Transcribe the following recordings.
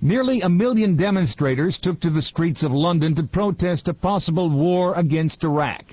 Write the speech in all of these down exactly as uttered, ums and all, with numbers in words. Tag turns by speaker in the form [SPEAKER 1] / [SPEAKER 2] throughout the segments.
[SPEAKER 1] Nearly a million demonstrators took to the streets of London to protest a possible war against Iraq.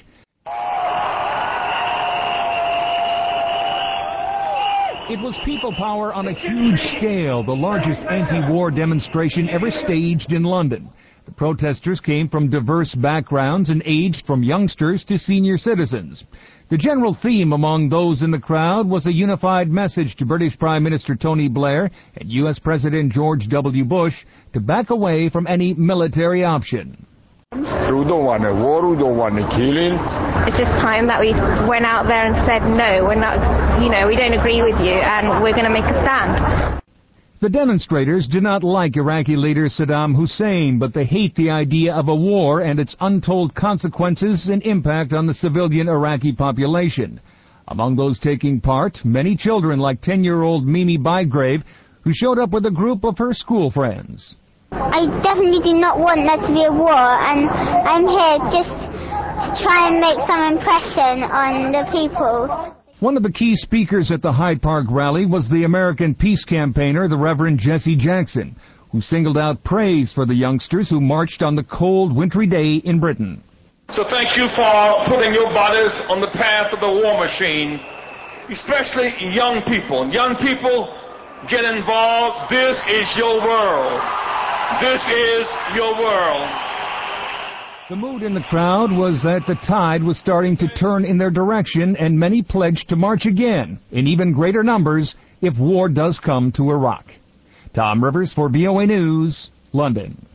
[SPEAKER 1] It was people power on a huge scale, the largest anti-war demonstration ever staged in London. The protesters came from diverse backgrounds and aged from youngsters to senior citizens. The general theme among those in the crowd was a unified message to British Prime Minister Tony Blair and U S President George W. Bush to back away from any military option.
[SPEAKER 2] We don't want a war, we don't want a killing.
[SPEAKER 3] It's just time that we went out there and said, no, we're not, you know, we don't agree with you and we're going to make a stand.
[SPEAKER 1] The demonstrators do not like Iraqi leader Saddam Hussein, but they hate the idea of a war and its untold consequences and impact on the civilian Iraqi population. Among those taking part, many children like ten-year-old Mimi Bygrave, who showed up with a group of her school friends.
[SPEAKER 4] I definitely do not want there to be a war, and I'm here just to try and make some impression on the people.
[SPEAKER 1] One of the key speakers at the Hyde Park rally was the American peace campaigner, the Reverend Jesse Jackson, who singled out praise for the youngsters who marched on the cold, wintry day in Britain.
[SPEAKER 5] So thank you for putting your bodies on the path of the war machine, especially young people. Young people, get involved. This is your world. This is your world.
[SPEAKER 1] The mood in the crowd was that the tide was starting to turn in their direction, and many pledged to march again, in even greater numbers, if war does come to Iraq. Tom Rivers for V O A News, London.